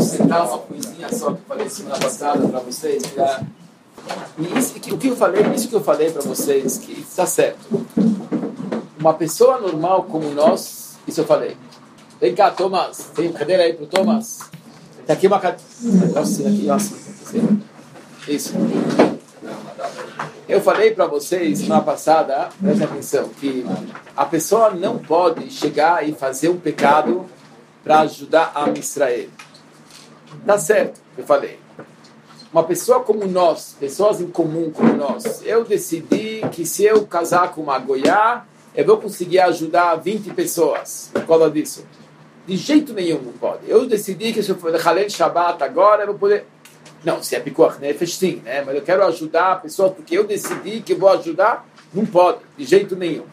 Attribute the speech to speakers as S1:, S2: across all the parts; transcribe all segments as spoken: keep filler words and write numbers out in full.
S1: citar uma coisinha só que eu falei semana passada para vocês. Que é, isso, que, o que eu falei, isso que eu falei para vocês, que está certo. Uma pessoa normal como nós, isso eu falei. Vem cá, Thomas. Tem cadeira aí para o Thomas? Tem aqui uma cadeira. Nossa, aqui, nossa. Isso. Eu falei para vocês semana passada, presta atenção, que a pessoa não pode chegar e fazer um pecado para ajudar a Israel. Tá certo, eu falei. Uma pessoa como nós, pessoas em comum como nós, eu decidi que se eu casar com uma goiá, eu vou conseguir ajudar vinte pessoas por causa disso. De jeito nenhum não pode. Eu decidi que se eu for Halel Shabbat agora, eu vou poder... Não, se é Pikuach Nefesh, sim, né? Mas eu quero ajudar pessoas porque eu decidi que eu vou ajudar, não pode, de jeito nenhum.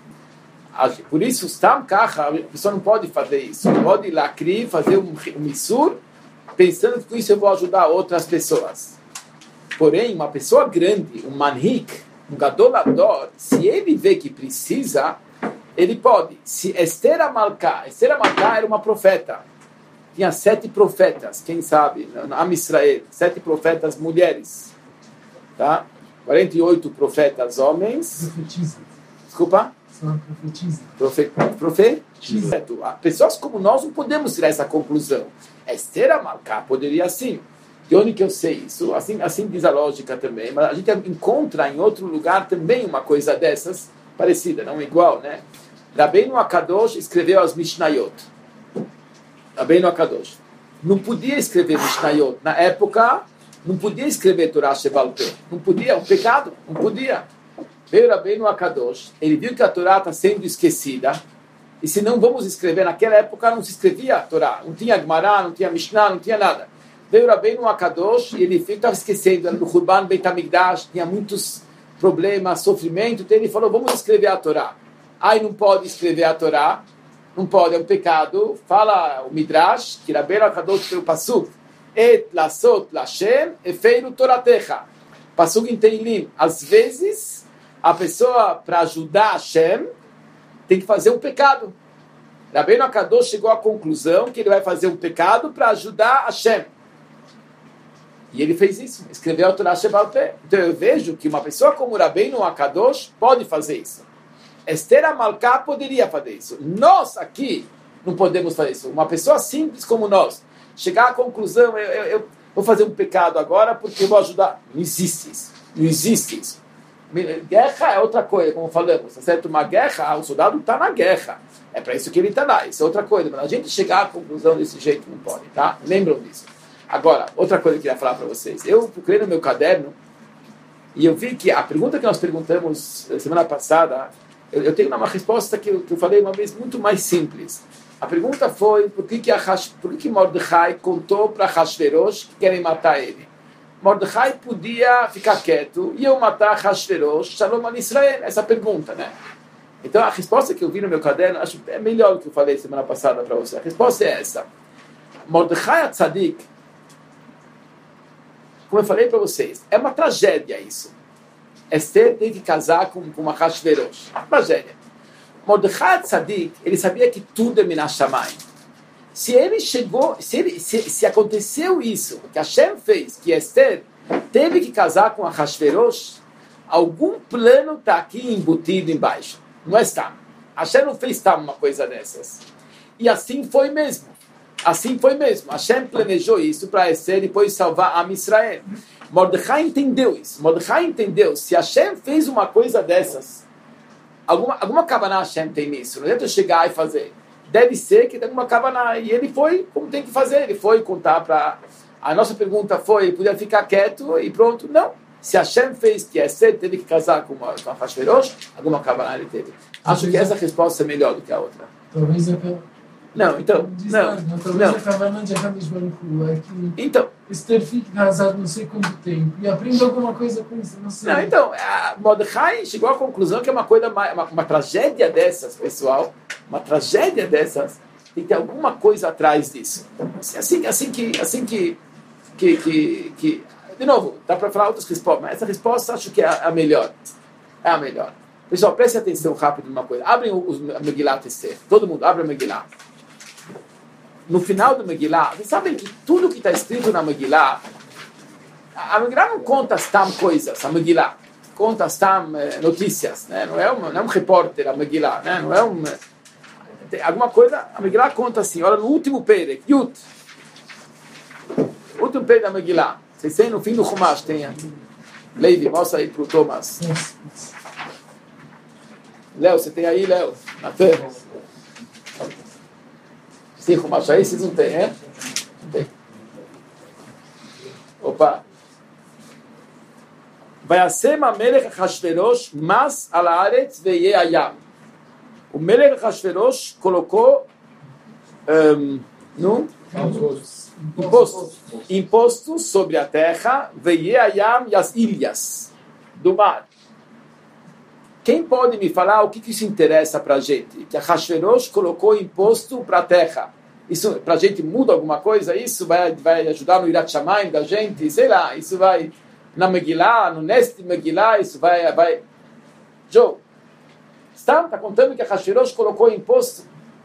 S1: Por isso, Stam Kacha, a pessoa não pode fazer isso. Não pode ir lá, criar, fazer um, um Isur, pensando que com isso eu vou ajudar outras pessoas. Porém, uma pessoa grande, um manhik, um gadolador, se ele vê que precisa, ele pode. Se Esther Amalcá, Esther Amalcá era uma profeta. Tinha sete profetas, quem sabe, na Am Israel, sete profetas mulheres. Tá? quarenta e oito profetas homens.
S2: Profetiza.
S1: Desculpa?
S2: Profetiza.
S1: Profe, profetiza. Pessoas como nós não podemos tirar essa conclusão. Esther Amalcá poderia sim. De onde que eu sei isso? Assim, assim diz a lógica também. Mas a gente encontra em outro lugar também uma coisa dessas, parecida, não igual, né? Rabbeinu Akadosh escreveu as Mishnayot. Rabbeinu Akadosh. Não podia escrever Mishnayot. Na época, não podia escrever Torah Shebal Peh. Não podia, um pecado. Não podia. Veio Rabbeinu Akadosh. Ele viu que a Torá está sendo esquecida. E se não vamos escrever, naquela época não se escrevia a Torá. Não tinha Gemara, não tinha Mishnah, não tinha nada. Veio Rabbeinu Akadosh e ele estava esquecendo. No Hurban Beit HaMikdash tinha muitos problemas, sofrimento. Então ele falou, vamos escrever a Torá. Aí não pode escrever a Torá. Não pode, é um pecado. Fala o Midrash, que Rabbeinu Akadosh pelo Pasuk, Et lasot lashem efeinu toratecha. Pasuk em Teilim. Às vezes, a pessoa, para ajudar Hashem, tem que fazer um pecado. Rabbeinu Akadosh chegou à conclusão que ele vai fazer um pecado para ajudar Hashem. E ele fez isso. Escreveu a Torá Shebal Peh. Então eu vejo que uma pessoa como Rabbeinu Akadosh pode fazer isso. Esther Amalcá poderia fazer isso. Nós aqui não podemos fazer isso. Uma pessoa simples como nós, chegar à conclusão, eu, eu, eu vou fazer um pecado agora porque eu vou ajudar. Não existe isso. Não existe isso. Guerra é outra coisa, como falamos. Certo? Uma guerra, o soldado está na guerra. É para isso que ele está lá. Isso é outra coisa. Mas a gente chegar à conclusão desse jeito não pode, tá? Lembram disso. Agora, outra coisa que eu queria falar para vocês. Eu procurei no meu caderno e eu vi que a pergunta que nós perguntamos semana passada, eu, eu tenho uma resposta que eu, que eu falei uma vez muito mais simples. A pergunta foi por que, que, a, por que, que Mordecai contou para Hashverosh que querem matar ele. Mordecai podia ficar quieto e eu matar Hashverosh, Shalom al Israel. Essa pergunta, né? Então a resposta que eu vi no meu caderno, acho que é melhor do que eu falei semana passada para você. A resposta é essa. Mordecai Atzadik, como eu falei para vocês, é uma tragédia isso. Esther tem que casar com, com uma Hashverosh. Tragédia. Mordecai Tzadik, ele sabia que tudo é Minash Shamayim. Se ele chegou, se, ele, se, se aconteceu isso, que Hashem fez, que Esther teve que casar com a Hashverosh, algum plano está aqui embutido embaixo. Não é Stam. Hashem não fez Stam uma coisa dessas. E assim foi mesmo. Assim foi mesmo. Hashem planejou isso para Esther depois salvar a Israel. Mordecai entendeu isso. Mordecai entendeu. Se Hashem fez uma coisa dessas, alguma, alguma kavaná Hashem tem nisso. Não adianta eu chegar e fazer. Deve ser que tem alguma kavaná. E ele foi como tem que fazer. Ele foi contar para... A nossa pergunta foi, ele podia ficar quieto e pronto. Não. Se Hashem fez que Esther teve que casar com a, com a Hashverosh, alguma kavaná ele teve. Acho que essa resposta é melhor do que a outra.
S2: Talvez é pela...
S1: Não, então, não, não.
S2: Talvez a Kavanah de Hakadosh Baruch Hu é que
S1: então,
S2: Esther fique casado não sei quanto tempo e aprenda alguma coisa com isso, não sei.
S1: Não, então, a Mordecai chegou à conclusão que é uma coisa, uma, uma tragédia dessas, pessoal, uma tragédia dessas, tem que ter alguma coisa atrás disso. Assim, assim que, assim que, que, que, que de novo, dá para falar outras respostas, mas essa resposta acho que é a, a melhor, é a melhor. Pessoal, preste atenção rápido numa coisa. Abrem o, o Megillat Esther, todo mundo, abre o Megillat. no final do Megillah, vocês sabem que tudo que está escrito na Megillah, a Megillah não conta stam coisas, a Megillah conta stam notícias, né? Não é um, não é um repórter a Megillah, né? Não é um... Tem alguma coisa, a Megillah conta assim, olha no último Perek, Yud, o último Perek da Megillah, vocês têm no fim do Chumash, tem Levi, mostra aí para o Thomas. Léo, você tem aí, Léo? Natan? Tem Chumash aí? Vocês não têm, é? Não tem. Opa. Vayasem HaMelech Achashverosh mas al haaretz veyeh hayam. O Melech Achashverosh colocou um, no imposto, imposto sobre a terra, veyeh hayam, e as ilhas do mar. Quem pode me falar o que, que isso interessa para a gente? Que a Achashverosh colocou imposto para a terra. Isso para a gente muda alguma coisa? Isso vai, vai ajudar no Irat Shamayim da gente? Sei lá, isso vai na Megillah, no Neste Megillah, isso vai... vai... Joe, está tá contando que a Achashverosh colocou imposto?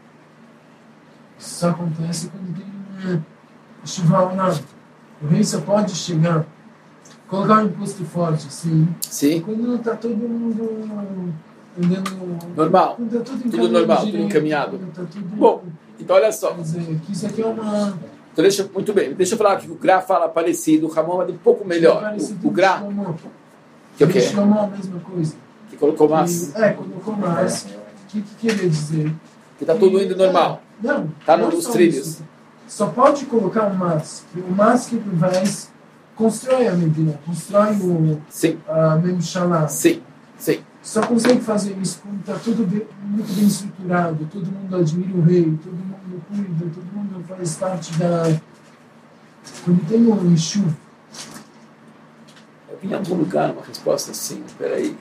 S2: Isso acontece quando tem chuva ou não. O rei só pode chegar, colocar um imposto forte, sim.
S1: Sim.
S2: Quando está todo mundo andando...
S1: Normal.
S2: Quando tá tudo,
S1: tudo normal,
S2: direito,
S1: tudo encaminhado.
S2: Tá tudo...
S1: Bom, então olha só.
S2: Quer dizer, que isso aqui é uma...
S1: Então deixa, muito bem, deixa eu falar que o Gra fala parecido, o Ramon é um pouco melhor. O, o Gra... Que o quê?
S2: Chamou a mesma coisa.
S1: Que colocou mais.
S2: É, colocou mais. O que, que queria dizer?
S1: Que está tudo indo normal.
S2: É, não.
S1: Está
S2: não
S1: nos
S2: só
S1: trilhos.
S2: Isso. Só pode colocar um mas. O mas que vai constrói a Medina, constrói o,
S1: sim.
S2: a Memshalá.
S1: Sim, sim.
S2: Só consegue fazer isso quando está tudo bem, muito bem estruturado, todo mundo admira o rei, todo mundo cuida, todo mundo faz parte da... Quando tem um enxuvo.
S1: Eu vi em algum lugar uma resposta assim, peraí.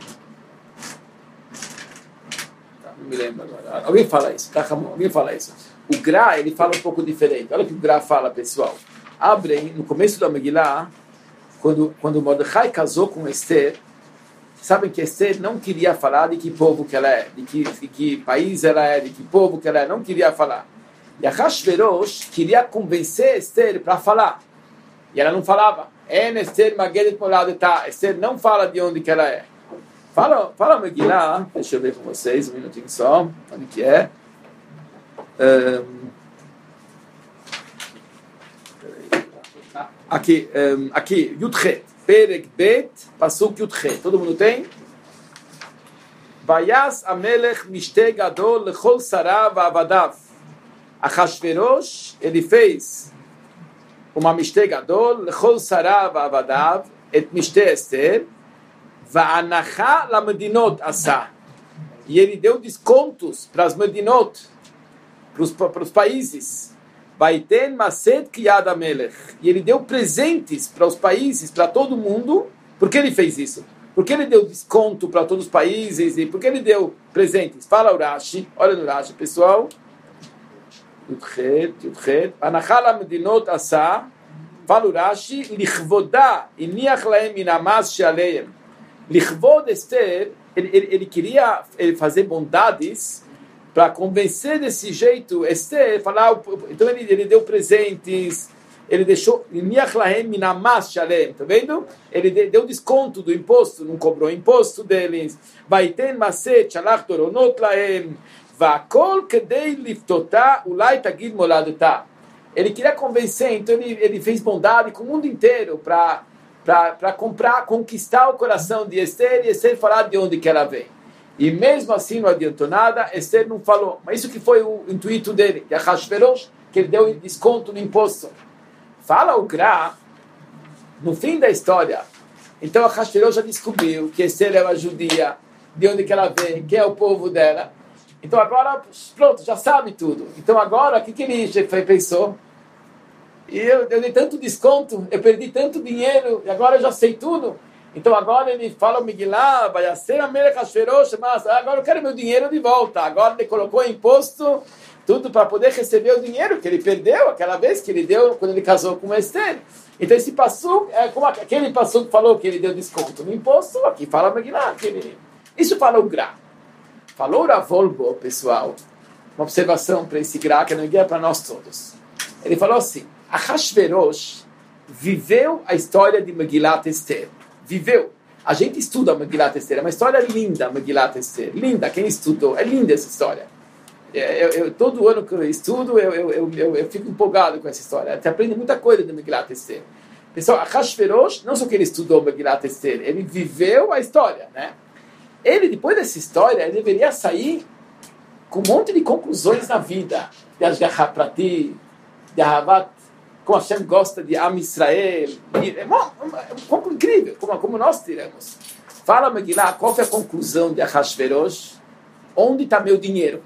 S1: Tá, não me lembro agora. Alguém fala isso, tá, Ramon? Alguém fala isso. O Gra, ele fala um pouco diferente. Olha o que o Gra fala, pessoal. Abrem, no começo da Megillah, quando, quando Mordecai casou com Esther, sabem que Esther não queria falar de que povo que ela é, de que, de que país ela é, de que povo que ela é, não queria falar. E a Achashverosh queria convencer Esther para falar. E ela não falava. En Esther Magedet Moladetá. Esther não fala de onde que ela é. Fala, fala Megillah, deixa eu ver com vocês, um minutinho só, onde que é. Um, aqui, um, aqui, Yudchet. Perek Bet, Pasuk Yudchet. Todo mundo tem? Vayas Amelech Mishte Gadol Lechol Sarah Va'avadav. Achashverosh, ele fez uma Mishte Gadol Lechol Sarah Va'avadav, et Mishte Esther, Va'anacha la Medinot Asa. E ele deu descontos para as Medinot, para os países. Vaiten Maset Kiyad Amelech. E ele deu presentes para os países, para todo mundo. Por que ele fez isso? Por que ele deu desconto para todos os países? E por que ele deu presentes? Fala o Rashi. Olha no Rashi, pessoal. Yudchet, Yudchet. Anachala Medinot Asa. Fala o Rashi. Lichvoda. Iniach laem minamas shealeim. Lichvod Esther. Ele, ele, ele queria fazer bondades para convencer desse jeito Esther, falar, então ele, ele deu presentes, ele deixou, tá vendo? Ele deu desconto do imposto, não cobrou imposto deles. Vaiten maset shalach doronot lahem, va'kol kedei liftotá ulai tagid moladetá. Ele queria convencer, então ele, ele fez bondade com o mundo inteiro para para comprar, conquistar o coração de Esther e Esther falar de onde que ela vem. E mesmo assim não adiantou nada, Esther não falou. Mas isso que foi o intuito dele, de Achashverosh, que ele deu desconto no imposto. Fala o Gra, no fim da história, então Achashverosh já descobriu que Esther é uma judia, de onde que ela vem, quem é o povo dela. Então agora, pronto, já sabe tudo. Então agora, o que, que ele pensou? E eu, eu dei tanto desconto, eu perdi tanto dinheiro, e agora eu já sei tudo. Então agora ele fala o Megillah, vai ser a Melech Achashverosh, mas agora eu quero meu dinheiro de volta. Agora ele colocou imposto, tudo para poder receber o dinheiro que ele perdeu aquela vez que ele deu quando ele casou com Esther. Então esse passo, é como aquele passo que falou que ele deu desconto no imposto, aqui fala o Megillah. Que ele... Isso fala o Gra. Falou o Ravolbo, pessoal, uma observação para esse Gra que não é para nós todos. Ele falou assim, Ahasverosh viveu a história de Megilat Esther. Viveu. A gente estuda Megilat Esther. É uma história linda, Megilat Esther. Linda, quem estudou. É linda essa história. Eu, eu, todo ano que eu estudo, eu, eu, eu, eu, eu fico empolgado com essa história. Você aprende muita coisa de Megilat Esther. Pessoal, Ahasverosh, não só que ele estudou Megilat Esther, ele viveu a história, né? Ele, depois dessa história, ele deveria sair com um monte de conclusões na vida. De Ashgaha Prati, de Ahavat, como Hashem gosta de Am Israel. É um pouco incrível, como, como nós tiramos. Fala, Megillah, qual foi a conclusão de Ahasverosh? Onde está meu dinheiro?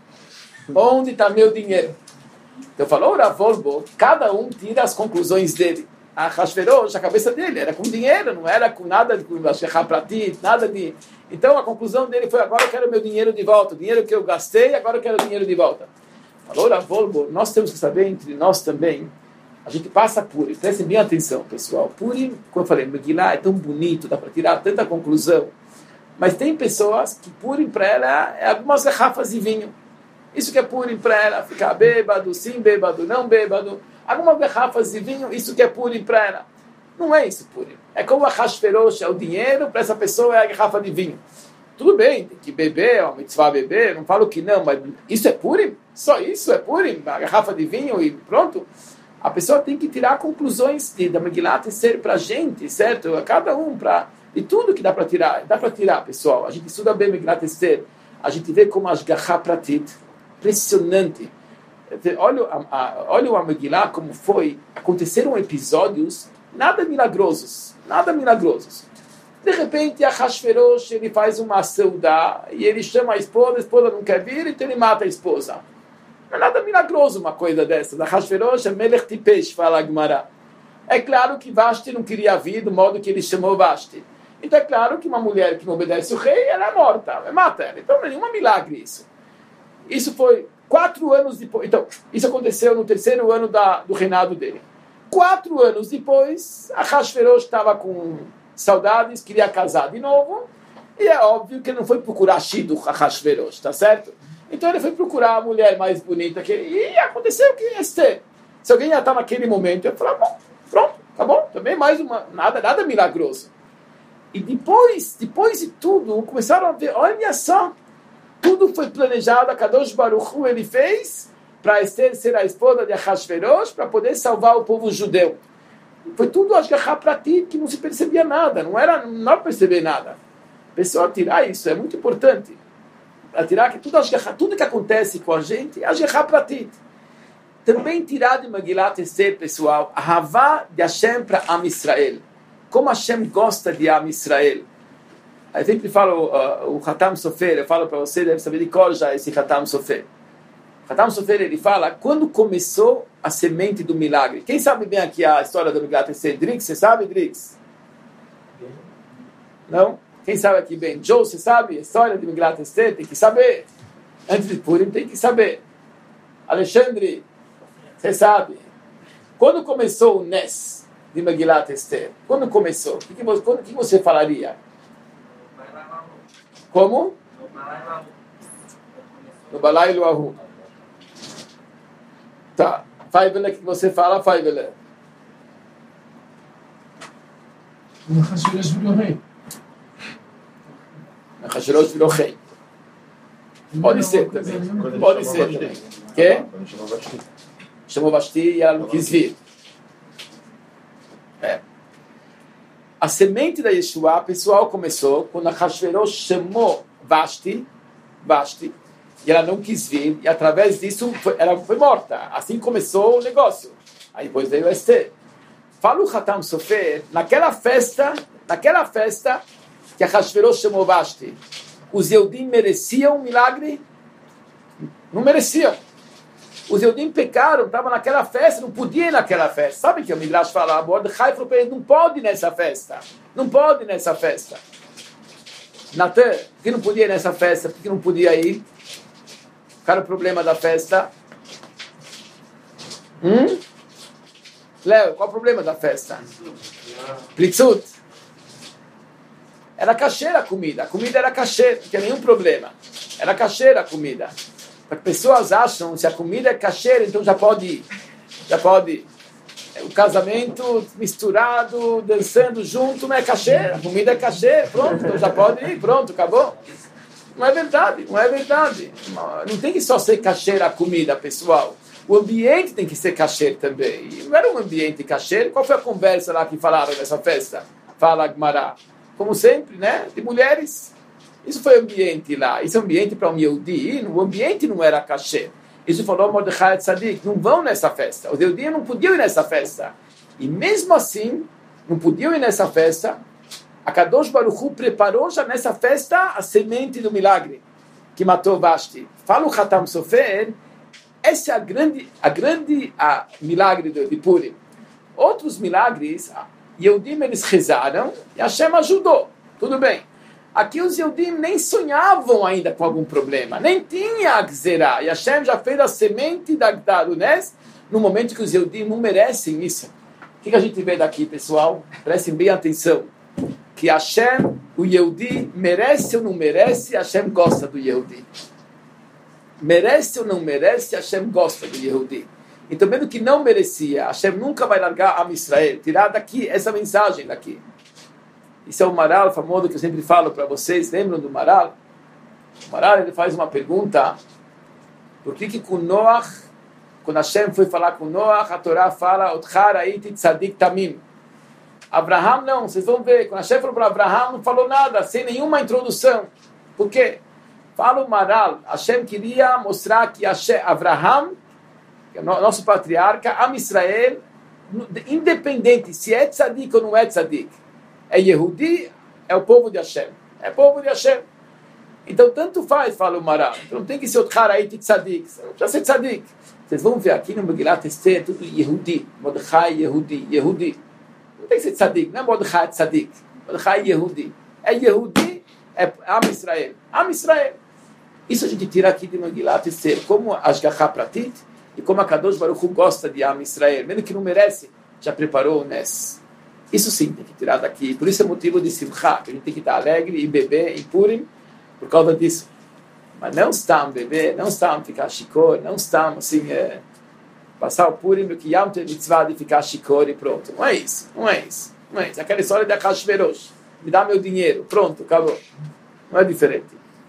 S1: Onde está meu dinheiro? Então falou o Rav Wolbe, cada um tira as conclusões dele. Ahasverosh, a cabeça dele era com dinheiro, não era com nada de Ashgaha Prati, nada de... Então a conclusão dele foi, agora eu quero meu dinheiro de volta. O dinheiro que eu gastei, agora eu quero o dinheiro de volta. Falou Rav Wolbe, nós temos que saber entre nós também, a gente passa Purim, prestem bem atenção, pessoal. Purim, como eu falei, Megillah é tão bonito, dá para tirar tanta conclusão. Mas tem pessoas que Purim para ela é algumas garrafas de vinho. Isso que é Purim para ela, ficar bêbado, sim bêbado, não bêbado. Algumas garrafas de vinho, isso que é Purim para ela. Não é isso Purim. É como a Hashverosh, é o dinheiro, para essa pessoa é a garrafa de vinho. Tudo bem, tem que beber, é uma mitzvah beber, não falo que não, mas isso é Purim? Só isso é Purim? A garrafa de vinho e pronto? A pessoa tem que tirar conclusões de, da Megillat Esther para a gente, certo? A cada um, para de tudo que dá para tirar. Dá para tirar, pessoal. A gente estuda bem Megillat Esther. A gente vê como as Ashgaha Pratit, impressionante. Olha a, a, olha a Megillah como foi. Aconteceram episódios nada milagrosos. Nada milagrosos. De repente, a Hashverosh, ele faz uma saudá e ele chama a esposa, a esposa não quer vir, então ele mata a esposa. Não é nada milagroso uma coisa dessa. Da Hashverosh é Melech Tipesh, fala a Gemara. É claro que Vashti não queria vir do modo que ele chamou Vashti. Então é claro que uma mulher que não obedece o rei, ela é morta, mata ela. Então não é nenhum milagre isso. Isso foi quatro anos depois. Então, isso aconteceu no terceiro ano da, do reinado dele. Quatro anos depois, a Hashverosh estava com saudades, queria casar de novo. E é óbvio que ele não foi procurar Shidduch, a Hashverosh, tá certo? Então ele foi procurar a mulher mais bonita que ele... E aconteceu que Esther. Se alguém já está naquele momento, eu falei, bom, pronto, tá bom. Também mais uma... Nada, nada milagroso. E depois, depois de tudo, começaram a ver, olha só, tudo foi planejado, a Kadosh Baruch Hu, ele fez para Esther ser a esposa de Ahasverosh, para poder salvar o povo judeu. Foi tudo Ashgaha Pratit, que não se percebia nada, não era não perceber nada. A pessoa tirar isso é muito importante. Para tirar que tudo, tudo que acontece com a gente é Ashgaha Pratit. Também tirar de Megillat Esther, pessoal, a Havá de Hashem para Am Israel. Como Hashem gosta de Am Israel. Eu sempre falo, uh, o Hatam Sofer, eu falo para você, deve saber de cor já esse Hatam Sofer. Hatam Sofer, ele fala, quando começou a semente do milagre? Quem sabe bem aqui a história do Megillat Esther? Drix, você sabe, Drix? Não? Quem sabe aqui bem? Joe, você sabe a história de Megillat Esther? Tem que saber. Antes de Purim, tem que saber. Alexandre, você sabe. Quando começou o Nes de Megillat Esther? Quando começou? O que, que, você, quando, que você falaria? Como? No Balai Luahu. Tá. Faivele, o que você fala, Faivele?
S2: O Hashverosh virou rei.
S1: O Hashverosh virou rei. Pode ser também. Pode ser também. Que? Chamou Vashti e ela não quis vir. É. A semente da Yeshua, pessoal, começou quando a Hashverosh chamou Vashti, Vashti, e ela não quis vir, e através disso foi, ela foi morta. Assim começou o negócio. Aí depois veio Esther. Fala o Hatam Sofer, naquela festa, naquela festa que a Hashverosh chamou Vashti, os Yehudim mereciam um milagre? Não mereciam. Os Yehudim pecaram, estavam naquela festa, não podiam ir naquela festa. Sabe que o Midrash fala, a Mordechai falou para ele, não pode ir nessa festa. Não pode ir nessa festa. Natan, por que não podia ir nessa festa? Por que não podia ir? Qual era o problema da festa? Hum? Léo, qual é o problema da festa? Plitzut. Era cacheira a comida. A comida era cacheira, não tinha nenhum problema. Era cacheira a comida. As pessoas acham que se a comida é cacheira, então já pode ir. Já pode. O casamento misturado, dançando junto, não é cachê, a comida é cachê, pronto, então já pode ir, pronto, acabou. Não é verdade, não é verdade. Não tem que só ser cachê a comida, pessoal. O ambiente tem que ser cachê também. E não era um ambiente cachê. Qual foi a conversa lá que falaram nessa festa? Fala Agmará. Como sempre, né? De mulheres. Isso foi ambiente lá. Isso é ambiente para um Yehudi. O ambiente não era cachê. Isso falou Mordechai Tzadik. Não vão nessa festa. Os Yehudim não podiam ir nessa festa. E mesmo assim, não podiam ir nessa festa. A Kadosh Baruch Hu preparou já nessa festa a semente do milagre que matou Vashti. Fala o Hatam Sofer, esse é a grande, a grande a milagre de, de Purim. Outros milagres, Yehudim eles rezaram e Hashem ajudou. Tudo bem. Aqui os Yehudim nem sonhavam ainda com algum problema, nem tinha a Gzerá. E Hashem já fez a semente da, da, do Nes no momento que os Yehudim não merecem isso. O que, que a gente vê daqui, pessoal? Prestem bem atenção. Que Hashem, o Yehudi, merece ou não merece, Hashem gosta do Yehudi. Merece ou não merece, Hashem gosta do Yehudi. Então, mesmo que não merecia, Hashem nunca vai largar a Israel. Tirar daqui essa mensagem daqui. Isso é o Maral famoso que eu sempre falo para vocês. Lembram do Maral? O Maral ele faz uma pergunta. Por que que com Noach, quando Hashem foi falar com Noach, a Torá fala Otchar Haiti Tzadik Tamim. Abraham não, vocês vão ver, quando Hashem falou para Abraham, não falou nada, sem nenhuma introdução. Por quê? Fala o Maral, Hashem queria mostrar que Hashem, Abraham, que é o nosso patriarca, Am Israel, independente se é tzadik ou não é tzadik, é Yehudi, é o povo de Hashem, é o povo de Hashem. Então tanto faz, fala o Maral, então, não tem que ser Otchar Haiti tzadik, não precisa ser tzadik. Vocês vão ver aqui no Megilat Esther, tudo Yehudi, Mordechai Yehudi, Yehudi. Não tem que ser tzadik, não é Mordechai tzadik. Mordechai Yehudi. É Yehudi, é Am Israel. Am Israel. Isso a gente tira aqui de Megilat Esther, como a Ashgacha Pratit e como a Kadosh Baruch Hu gosta de Am Israel. Mesmo que não merece, já preparou o Nes. Isso sim, tem que tirar daqui. Por isso é motivo de Simcha, que a gente tem que estar alegre e beber em Purim, por causa disso. Mas não estamos beber, não estamos ficar shikor, não estamos assim... É, passar o Purim, que Yom Tov Mitzvah de ficar shikor e pronto. Não é isso, não é isso. Não é isso. Aquela história de Achashverosh. Me dá meu dinheiro, pronto, acabou. Não é diferente.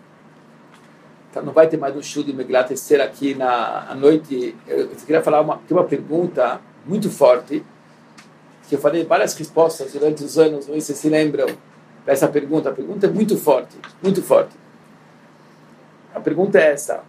S1: Então não vai ter mais um show de Megilat Esther aqui na à noite. Eu, eu queria falar uma, uma pergunta muito forte, que eu falei várias respostas durante os anos, não sei se vocês se lembram para essa pergunta. A pergunta é muito forte, muito forte. A pergunta é essa.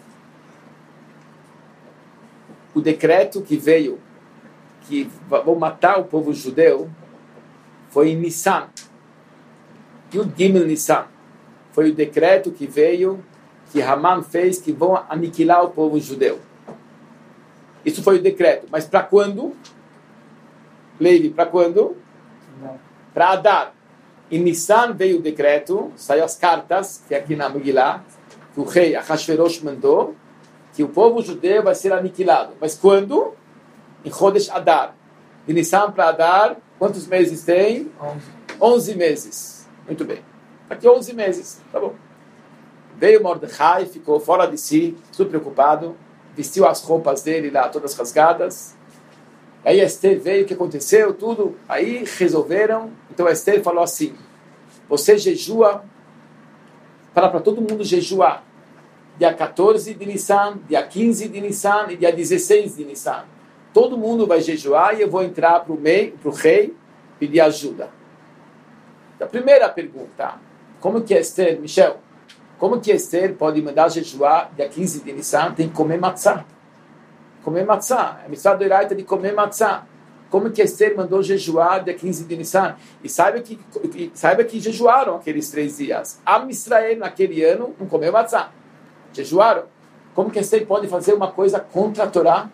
S1: O decreto que veio, que vão matar o povo judeu, foi em Nissan. E o Gimel Nissan. Foi o decreto que veio, que Haman fez, que vão aniquilar o povo judeu. Isso foi o decreto. Mas para quando? Levi, para quando? Para Adar. Em Nissan veio o decreto, saiu as cartas, que é aqui na Megillah, que o rei Ahashverosh mandou, que o povo judeu vai ser aniquilado. Mas quando? Em Chodesh Adar. De Nissan para Adar, quantos meses tem? onze meses. Muito bem. Aqui onze meses. Tá bom. Veio Mordechai, ficou fora de si, super preocupado, vestiu as roupas dele lá, todas rasgadas. Aí Esther veio, o que aconteceu, tudo. Aí resolveram. Então Esther falou assim, você jejua, fala para todo mundo jejuar. Dia quatorze de Nissan, dia quinze de Nissan e dia dezesseis de Nissan. Todo mundo vai jejuar e eu vou entrar para o meio, para o rei, pedir ajuda. A primeira pergunta, como que Esther, Michel, como que Esther pode mandar jejuar dia quinze de Nissan? Tem que comer matzah. Comer matzah. É a missão do Iraita de comer matzah. Como que Esther mandou jejuar dia quinze de Nissan? E saiba que, saiba que jejuaram aqueles três dias. Am Israel, naquele ano, não comeu matzah. Jejuaram. Como que Esther pode fazer uma coisa contra a Torá?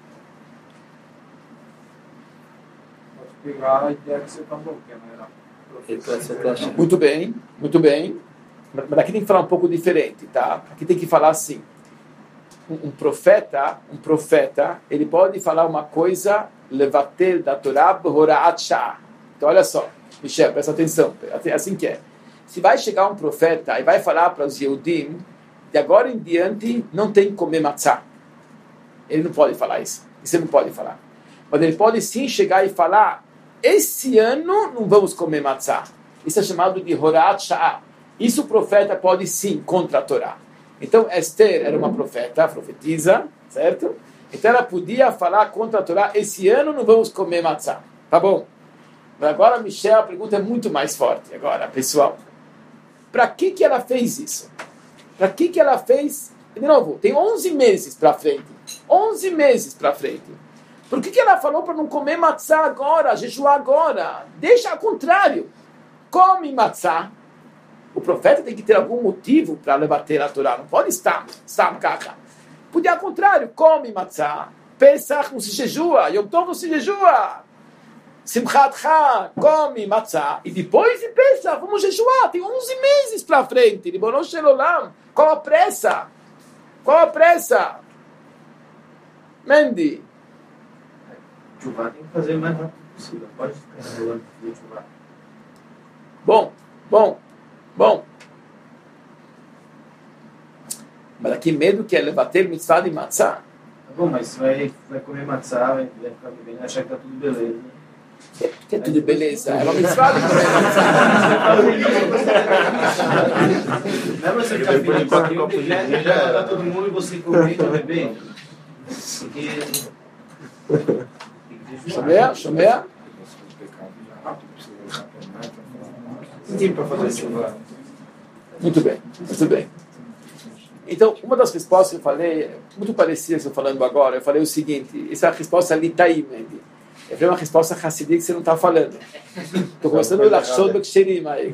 S3: Pode pegar a ideia que você falou, que era
S1: muito bem, muito bem. Mas aqui tem que falar um pouco diferente, tá? Aqui tem que falar assim. Um, um profeta, um profeta, ele pode falar uma coisa, levatel da Torá, b'horaat sha'ah. Então, olha só, Michel, presta atenção, assim que é. Se vai chegar um profeta e vai falar para os Yehudim, de agora em diante, não tem que comer matzah. Ele não pode falar isso. Isso ele não pode falar. Mas ele pode sim chegar e falar, esse ano não vamos comer matzá. Isso é chamado de Horat Sha'ah. Isso o profeta pode sim contra a Torá. Então Esther era uma profeta, profetiza, certo? Então ela podia falar contra a Torá, esse ano não vamos comer matzá. Tá bom. Mas agora, Michel, a pergunta é muito mais forte. Agora, pessoal, para que que ela fez isso? Para que que ela fez? De novo, tem onze meses para frente. onze meses para frente. Por que que ela falou para não comer matzá agora, jejuar agora? Deixa ao contrário. Come matzá. O profeta tem que ter algum motivo para debater a Torá. Não pode estar, estar caca. Podia ao contrário. Come matzá. Pesach não se jejua. Yom Tov não se jejua. Simchat Chag, come matzá. E depois de Pesach, vamos jejuar. Tem onze meses para frente. Ribono shel olam. Qual a pressa? Qual a pressa? Mendy.
S3: Chuvá tem que fazer o mais rápido possível. Pode ficar enrolando de chuvá.
S1: Bom, bom, bom. Mas aqui medo que é levater mitzvah de matzá.
S3: Tá bom, mas você vai, vai comer matzá, vai, vai ficar bebendo, achar que tá tudo beleza.
S1: Que, que é tudo beleza. É uma mitzvah de comer matzá.
S3: Não é você ficar pedindo para o decreto, já matar todo mundo e você comer e tá bebendo? Porque...
S1: Chomea, chomea.
S3: Tem para fazer chuva.
S1: Muito bem, muito bem. Então, uma das respostas que eu falei, muito parecida com o que eu estou falando agora, eu falei o seguinte, essa é a resposta litaí, Mendy. Eu falei uma resposta hassidik que você não está falando. Estou começando o lachod beksherim aí.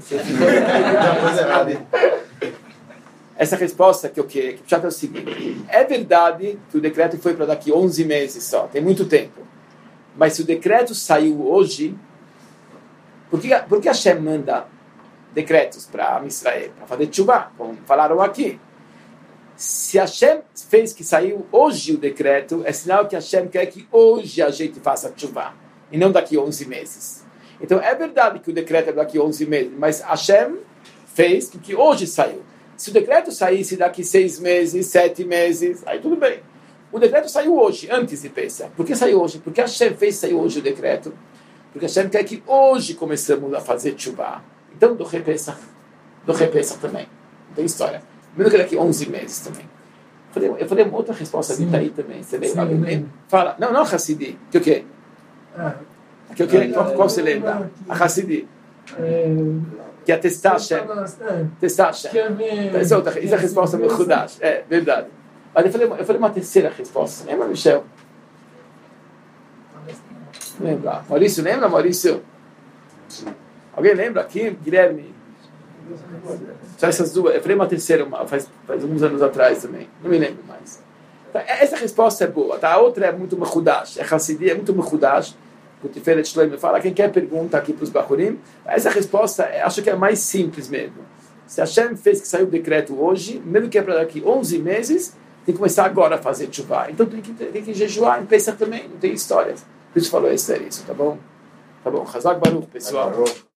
S1: Essa resposta que eu quero, que é o seguinte, é verdade que o decreto foi para daqui onze meses só, tem muito tempo. Mas se o decreto saiu hoje, por que, por que Hashem manda decretos para Israel? Para fazer tshuva, como falaram aqui. Se Hashem fez que saiu hoje o decreto, é sinal que Hashem quer que hoje a gente faça tshuva, e não daqui onze meses. Então é verdade que o decreto é daqui onze meses, mas Hashem fez que hoje saiu. Se o decreto saísse daqui seis meses, sete meses, aí tudo bem. O decreto saiu hoje, antes de Pesach. Por que saiu hoje? Porque Hashem fez sair hoje o decreto. Porque Hashem quer que hoje começamos a fazer tshuva. Então, do repesa, do repesa também. Não tem história. Mesmo que daqui onze meses também. Eu falei, eu falei uma outra resposta de Itaí também. Você lembra? Alguém lembra? Fala. Não, não Hassidi. Que o quê?
S2: Ah,
S1: Que o quê? Qual, qual você lembra? A Hassidi.
S2: é,
S1: Que é testar Hashem.
S2: é,
S1: Testar Hashem.
S2: quer ver-
S1: Essa é outra, essa é a resposta do Chudash. É, verdade. Mas eu falei, eu falei uma terceira resposta. Lembra, Michel? Lembra? Maurício, lembra, Maurício? Alguém lembra aqui? Guilherme? Só essas duas. Eu falei uma terceira uma, faz, faz alguns anos atrás também. Não me lembro mais. Tá, essa resposta é boa. Tá? A outra é muito mechudash. É Hassidi, é muito mechudash. O Tiferet Shloim fala. Quem quer pergunta aqui para os Bahurim. Essa resposta, acho que é mais simples mesmo. Se Hashem fez que saiu o decreto hoje, mesmo que é para daqui onze meses, tem que começar agora a fazer tshuva. Então tem que, tem que jejuar em Pesach também. Não tem história. Por isso falou isso, é isso. Tá bom? Tá bom. Chazak Baruch, pessoal.